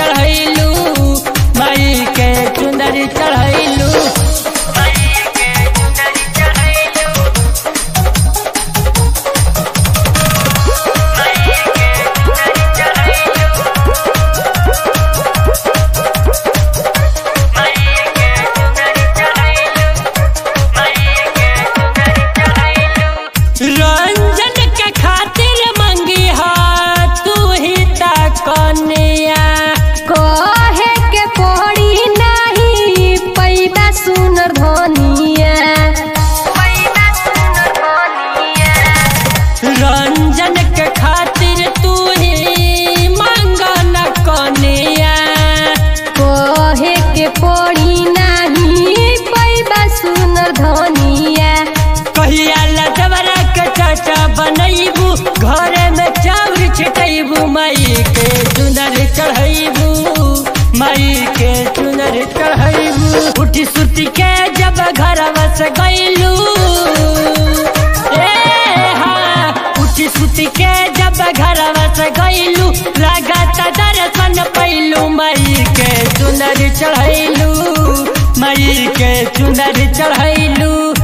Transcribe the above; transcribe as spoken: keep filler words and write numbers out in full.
चढ़ैलू माई के चुनरी चढ़ैलू रंजन के खातिर मंगी हा तू ही ता कन्या कहे के पड़ी नहीं पैबा सुनर धनिया रंजन के खातिर तू ही मंगन कन्या कहे के पड़ी नहीं पैबा सुनर धनिया कहिया लटवरा के चाचा बनैबू घरे में चाउर छिटैबू माई के चुनर चढ़ैबू माई के चुनर चढ़ैबू उठी सुती के जब घरवा से गइलू ए हाँ उठी सुती के जब घरवा से गइलू लागत दर्शन पैलू माई के चुनर चढ़ैलू माई के चुनर चढ़ैलू।